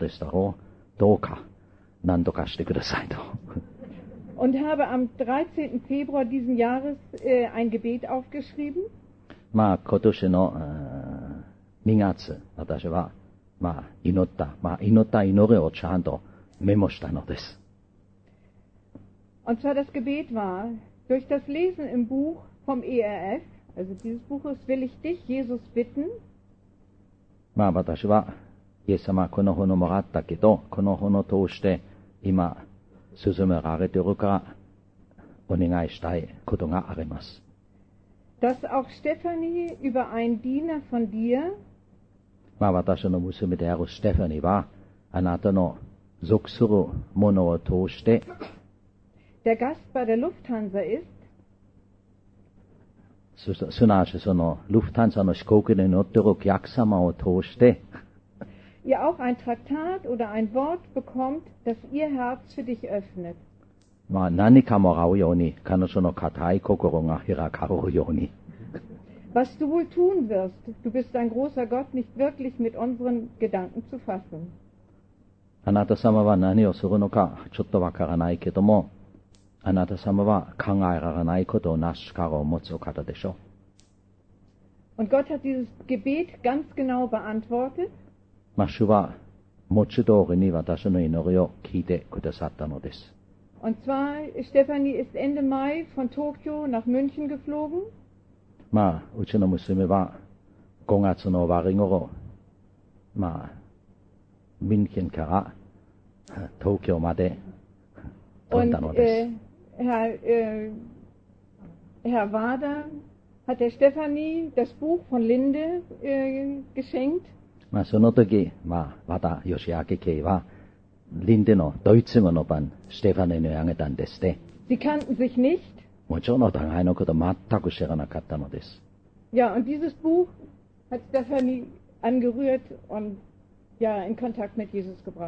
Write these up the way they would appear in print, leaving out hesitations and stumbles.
でしたろう。どうか何とかしてくださいと。 Und habe am 13. Februar diesen Jahres ein Gebet aufgeschrieben. 今年の2月、私は祈った祈りをちゃんとメモしたのです。 Und zwar das Gebet war, durch das Lesen im Buch vom ERF, also dieses Buches, will ich dich, Jesus, bitten. 私はイエス様この本をもらったけど、この本を通して今進められているからお願いしたいことがあります。 Dass auch Stephanie über einen Diener von dir, 私の娘であるステファニーはあなたの属するものを通して der Gast bei der Lufthansa ist, すなわちそのルフタンザの飛行機に乗っているお客様を通して ihr auch ein Traktat oder ein Wort bekommt, das ihr Herz für dich öffnet. 何かもらうように彼女の固い心が開かれるように Was du wohl tun wirst, du bist ein großer Gott, nicht wirklich mit unseren Gedanken zu fassen. あなた様は何をするのかちょっとわからないけども、あなた様は考えられないことをなす力を持つお方でしょう。Und Gott hat dieses Gebet ganz genau beantwortet. 主は文字通りに私の祈りを聞いてくださったのです。 Und zwar, Stephanie ist Ende Mai von Tokio nach München geflogen. うちの娘は5月の終わり頃、ミュンヘンから東京まで飛んだのです。 Herr Wader hat der Stephanie das Buch von Linde geschenkt. その時、和田義明家はリンデのドイツ語の版、ステファニーにあげたんですね。 Sie kannten sich nicht. もちろんお互いのこと全く知らなかったのです。 Ja, und dieses Buch hat Stephanie angerührt und in Kontakt mit Jesus gebracht.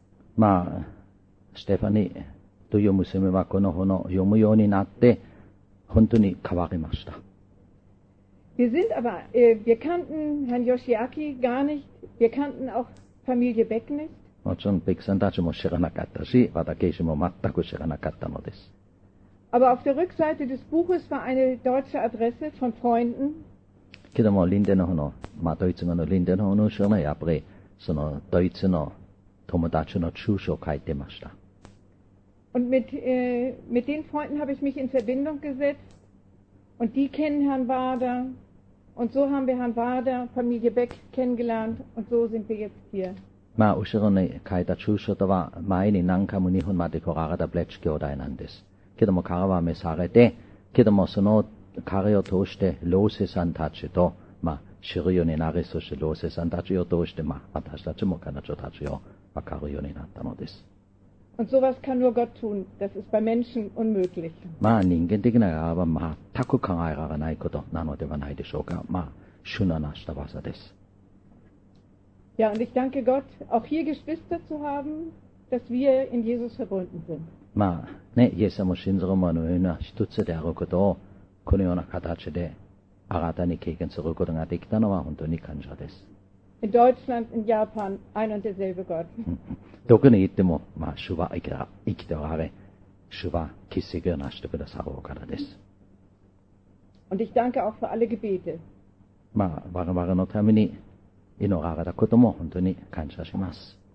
ステファニーという娘はこの本を読むようになって本当に変わりました。 Wir kannten Herrn Yoshiaki gar nicht. Wir kannten auch Familie Beck nicht. もちろんベックさんたちも知らなかったし、私も全く知らなかったのです。 Aber auf der Rückseite des Buches war eine deutsche Adresse von Freunden. けどもリンデの方の、ドイツ語のリンデの方の後ろにやっぱりそのドイツの友達の住所を書いてました。 Und mit den Freunden habe ich mich in Verbindung gesetzt und die kennen Herrn Wader und so haben wir Herrn Wader, Familie Beck kennengelernt und so sind wir jetzt hier. 後ろに書いた住所とは前に何回も日本まで来られたブレッチ兄弟なんです。けども彼は召されて、けどもその彼を通して老師さんたちと知るようになり、そして老師さんたちを通して私たちも彼女たちを分かるようになったのです。 Und sowas kann nur Gott tun. Das ist bei Menschen unmöglich. 人間的ならば全く考えられないことなのではないでしょうか。主のなした技です。 Ja, und ich danke Gott, auch hier Geschwister zu haben, dass wir in Jesus verbunden sind. イエス様を信ずる者のような一つであることをこのような形で新たに経験することができたのは本当に感謝です。 In Deutschland, in Japan, ein und derselbe Gott. どこに行っても、主は生きておられ、主は奇跡をなしてくださるお方です。 Und ich danke auch für alle Gebete. 我々のために祈られたことも本当に感謝します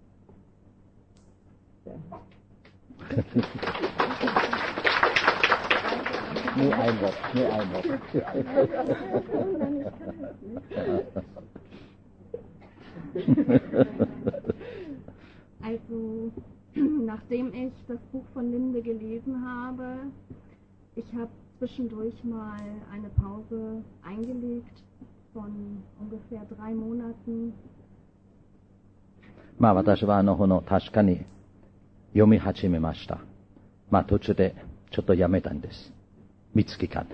。Nur ein Wort. Also, nachdem ich das Buch von Linde gelesen habe, ich habe zwischendurch mal eine Pause eingelegt von ungefähr 3 Monaten. 私は本を確かに読み始めました。途中でちょっとやめたんです。3月間。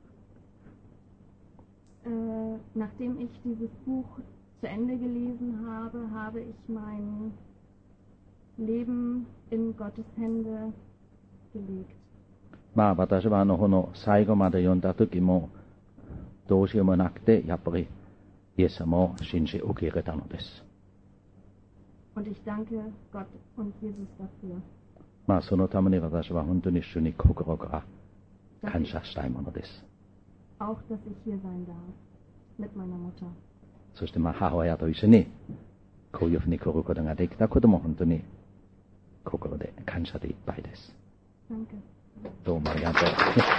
Nachdem ich dieses Buch zu Ende gelesen habe, habe ich mein Leben in Gottes Hände gelegt. 私は本の最後まで読んだ時もどうしようもなくて、やっぱりイエス様を信じ受け入れたのです。 Und ich danke Gott und Jesus dafür, まあそのために私は本当に主に心から感謝したいものです。 auch dass ich hier sein darf mit meiner Mutter. そしてまあ母親と一緒にこういうふうに来ることができたことも本当に心で感謝でいっぱいです。 Danke. どうもありがとう。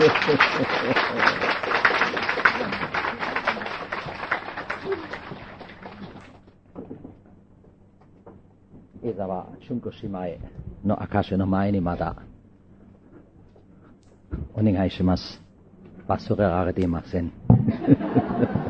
伊沢春子姉妹の証の前にまだお願いします。忘れられていません。